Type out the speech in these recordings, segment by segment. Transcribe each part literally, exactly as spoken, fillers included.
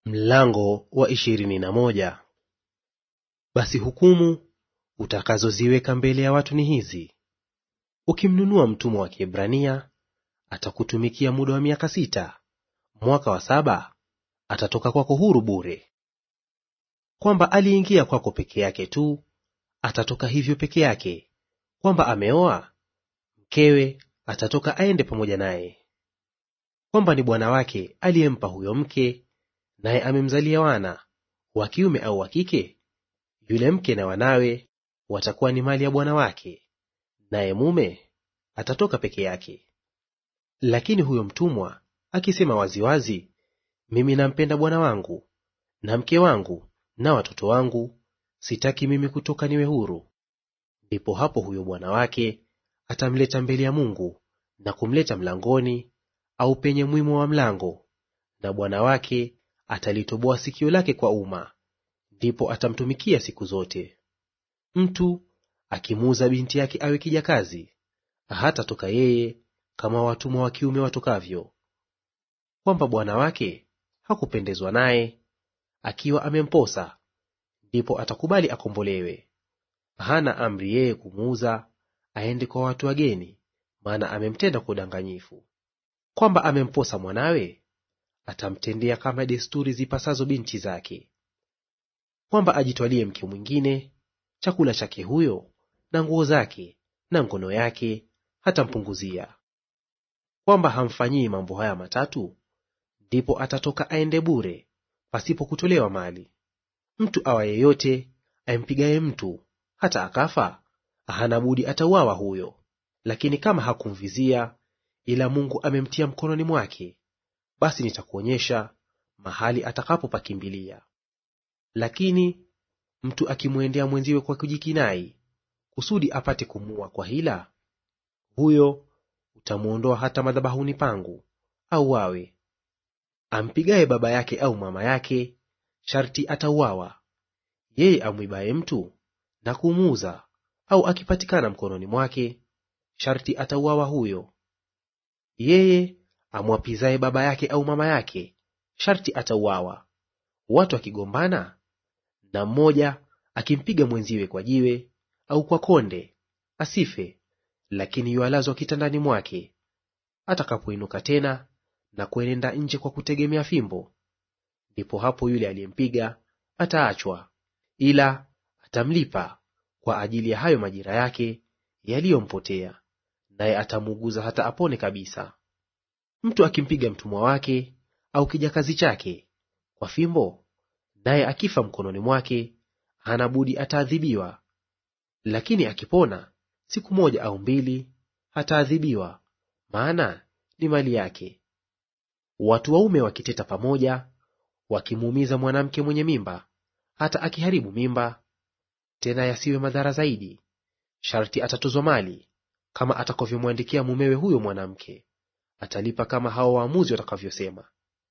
Mlango wa ishirini na moja. Basi hukumu utakazoziweka mbele ya watu ni hizi: ukimnunua mtumwa wa Kiebrania, atakutumikia muda wa miaka sita; mwaka wa saba atatoka kwako huru bure. Kwamba aliingia kwako peke yake tu, atatoka hivyo peke yake; kwamba ameoa, mkewe atatoka aende pamoja naye. Kwamba ni bwana wake aliyempa huyo mke, naye amemzalia wana wa kiume au wa kike, yule mke na wanawe watakuwa ni mali ya bwana wake, naye mume atatoka peke yake. Lakini huyo mtumwa akisema waziwazi, mimi nampenda bwana wangu na mke wangu na watoto wangu, sitaki mimi kutoka niwe huru, ndipo hapo huyo bwana wake atamleta mbele ya Mungu na kumleta mlangoni au penye mwimo wa mlango, na bwana wake atalitoboa sikio lake kwa uma, ndipo atamtumikia siku zote. Mtu akimuuza binti yake awe kijakazi, hatatoka yeye kama watumwa wa kiume watokavyo. Kwamba bwana wake hakupendezwa naye, akiwa amemposa, ndipo atakubali akombolewe. Hana amri yeye kumuuza aende kwa watu wageni, maana amemtenda kwa udanganyifu. Kwamba amemposa mwanawe, atamtendea kama desturi zipasazo binti zake. Kwamba ajitwalie mke mwingine, chakula chake huyo na nguo zake na ngono yake hatampunguzia. Kwamba hamfanyii mambo haya matatu, ndipo atatoka aende bure, pasipo kutolewa mali. Mtu awa yeyote aimpigaye mtu hata akafa, hana budi atauawa huyo. Lakini kama hakumvizia, ila Mungu amemtia mkononi mwake, basi nitakuonyesha mahali atakapopakimbilia. Lakini mtu akimwendea mwenziwe kwa kujikinai, kusudi apate kumuua kwa hila, huyo utamwondoa hata madhabahuni pangu, auawe. Ampigaye baba yake au mama yake, sharti atauawa. Yeye amwibaye mtu na kumuuza, au akipatikana mkononi mwake, sharti atauawa huyo. Yeye amwapizaye baba yake au mama yake, sharti atauawa. Watu akigombana, na mmoja akimpiga mwenziwe kwa jiwe au kwa konde, asife, lakini yualazwa kitandani mwake. Atakapoinuka tena na kuenenda nje kwa kutegemea fimbo, ndipo hapo yule aliyempiga ataachwa, ila atamlipa kwa ajili ya hayo majira yake yaliyompotea, naye atamuuguza hata apone kabisa. Mtu akimpiga mtumwa wake au kijakazi chake kwa fimbo, naye akifa mkononi mwake, hana budi ataadhibiwa. Lakini akipona siku moja au mbili, hataadhibiwa, maana ni mali yake. Watu waume wakiteta pamoja, wakimuumiza mwanamke mwenye mimba, hata akiharibu mimba, tena yasiwe madhara zaidi, sharti atatozwa mali, kama atakavyomwandikia mumewe huyo mwanamke; atalipa kama hao waamuzi watakavyosema.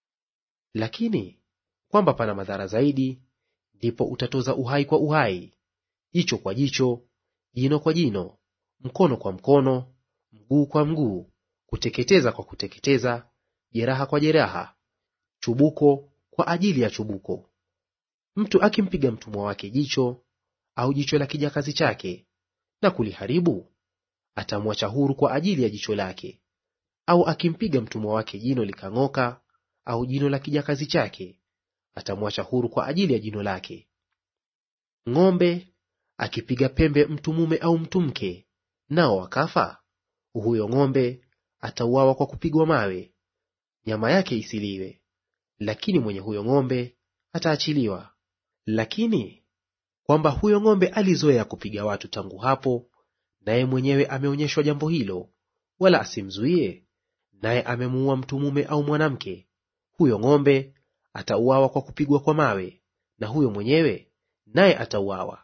Lakini kwamba pana madhara zaidi, ndipo utatoza uhai kwa uhai, jicho kwa jicho, jino kwa jino, mkono kwa mkono, mguu kwa mguu, kuteketeza kwa kuteketeza, jeraha kwa jeraha, chubuko kwa ajili ya chubuko. Mtu akimpiga mtumwa wake jicho au jicho la kijakazi chake na kuliharibu, atamwacha huru kwa ajili ya jicho lake. Au akimpiga mtumwa wake jino likang'oka, au jino la kijakazi chake, atamwacha huru kwa ajili ya jino lake. Ng'ombe akipiga pembe mtu mume au mtu mke, nao wakafa, huyo ng'ombe atauawa kwa kupigwa mawe, nyama yake isiliwe, lakini mwenye huyo ng'ombe ataachiliwa. Lakini kwamba huyo ng'ombe alizoea kupiga watu tangu hapo, naye mwenyewe ameonyeshwa jambo hilo, wala asimzuie, naye amemuua mtu mume au mwanamke, huyo ng'ombe atauawa kwa kupigwa kwa mawe, na huyo mwenyewe naye atauawa.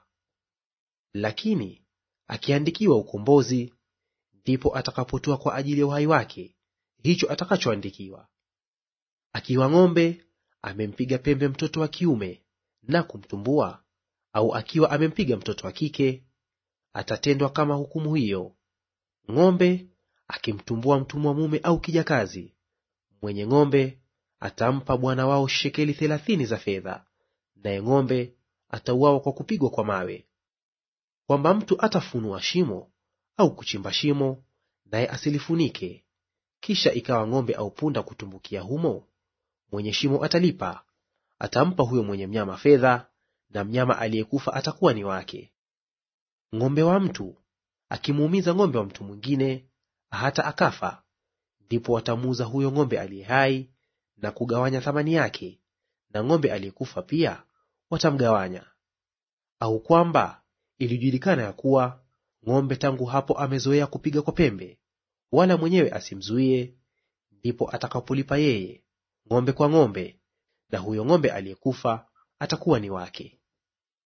Lakini akiandikiwa ukombozi, ndipo atakapotoa kwa ajili ya uhai wake hicho atakachoandikiwa. Akiwa ng'ombe amempiga pembe mtoto wa kiume na kumtumbua, au akiwa amempiga mtoto wa kike, atatendwa kama hukumu hiyo. Ng'ombe akimtumbua mtumwa mume au kijakazi, mwenye ng'ombe atampa bwana wao shekeli thelathini za fedha, naye ng'ombe atauawa kwa kupigwa kwa mawe. Kwamba mtu atafunua shimo au kuchimba shimo, naye asilifunike, kisha ikawa ng'ombe au punda kutumbukia humo, mwenye shimo atalipa; atampa huyo mwenye mnyama fedha, na mnyama aliyekufa atakuwa ni wake. Ng'ombe wa mtu akimuumiza ng'ombe wa mtu mwingine hata akafa, ndipo watamuuza huyo ng'ombe aliye hai na kugawanya thamani yake, na ng'ombe aliyekufa pia watamgawanya. Au kwamba ilijulikana ya kuwa ng'ombe tangu hapo amezoea kupiga kwa pembe, wala mwenyewe asimzuie, ndipo atakapolipa yeye ng'ombe kwa ng'ombe, na huyo ng'ombe aliyekufa atakuwa ni wake.